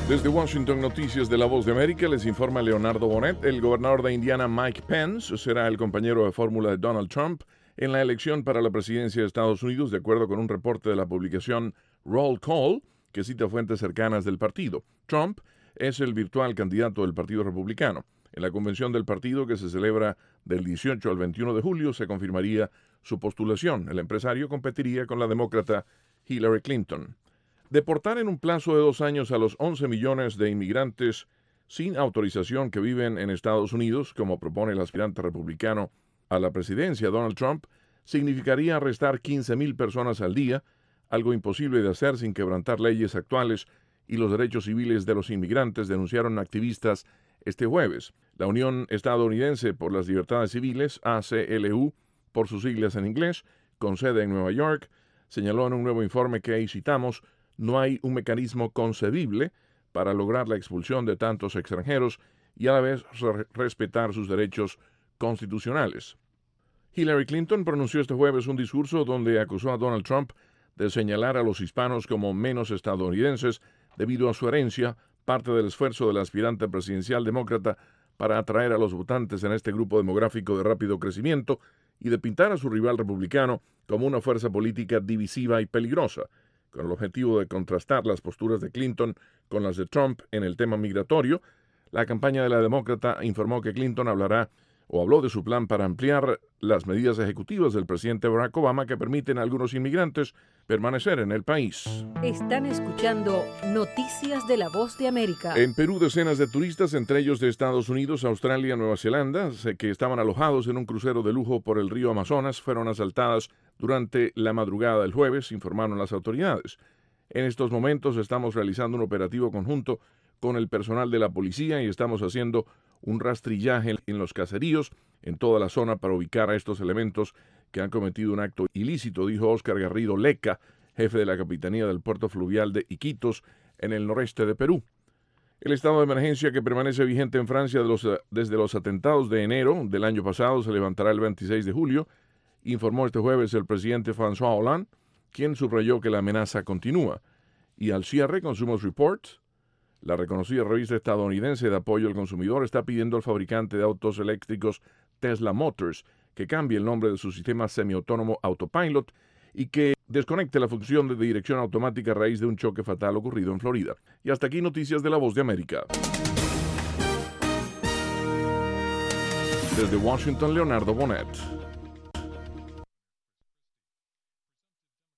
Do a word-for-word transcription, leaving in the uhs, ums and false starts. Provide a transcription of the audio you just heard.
Desde Washington, Noticias de La Voz de América, les informa Leonardo Bonet. El gobernador de Indiana, Mike Pence, será el compañero de fórmula de Donald Trump en la elección para la presidencia de Estados Unidos, de acuerdo con un reporte de la publicación Roll Call, que cita fuentes cercanas del partido. Trump es el virtual candidato del Partido Republicano. En la convención del partido, que se celebra del dieciocho al veintiuno de julio, se confirmaría su postulación. El empresario competiría con la demócrata Hillary Clinton. Deportar en un plazo de dos años a los once millones de inmigrantes sin autorización que viven en Estados Unidos, como propone el aspirante republicano a la presidencia Donald Trump, significaría arrestar quince mil personas al día, algo imposible de hacer sin quebrantar leyes actuales y los derechos civiles de los inmigrantes, denunciaron activistas este jueves. La Unión Estadounidense por las Libertades Civiles, A C L U, por sus siglas en inglés, con sede en Nueva York, señaló en un nuevo informe que, y citamos, no hay un mecanismo concebible para lograr la expulsión de tantos extranjeros y a la vez re- respetar sus derechos constitucionales. Hillary Clinton pronunció este jueves un discurso donde acusó a Donald Trump de señalar a los hispanos como menos estadounidenses debido a su herencia, parte del esfuerzo del aspirante presidencial demócrata para atraer a los votantes en este grupo demográfico de rápido crecimiento y de pintar a su rival republicano como una fuerza política divisiva y peligrosa, con el objetivo de contrastar las posturas de Clinton con las de Trump en el tema migratorio. La campaña de la demócrata informó que Clinton hablará o habló de su plan para ampliar las medidas ejecutivas del presidente Barack Obama que permiten a algunos inmigrantes permanecer en el país. Están escuchando Noticias de La Voz de América. En Perú, decenas de turistas, entre ellos de Estados Unidos, Australia, Nueva Zelanda, que estaban alojados en un crucero de lujo por el río Amazonas, fueron asaltadas durante la madrugada del jueves, informaron las autoridades. En estos momentos estamos realizando un operativo conjunto con el personal de la policía y estamos haciendo un rastrillaje en los caseríos en toda la zona para ubicar a estos elementos que han cometido un acto ilícito, dijo Óscar Garrido Leca, jefe de la Capitanía del Puerto Fluvial de Iquitos, en el noreste de Perú. El estado de emergencia que permanece vigente en Francia de los, desde los atentados de enero del año pasado se levantará el veintiséis de julio, informó este jueves el presidente François Hollande, quien subrayó que la amenaza continúa. Y al cierre, Consumers Reports, la reconocida revista estadounidense de apoyo al consumidor, está pidiendo al fabricante de autos eléctricos Tesla Motors que cambie el nombre de su sistema semiautónomo Autopilot y que desconecte la función de dirección automática a raíz de un choque fatal ocurrido en Florida. Y hasta aquí Noticias de La Voz de América. Desde Washington, Leonardo Bonet.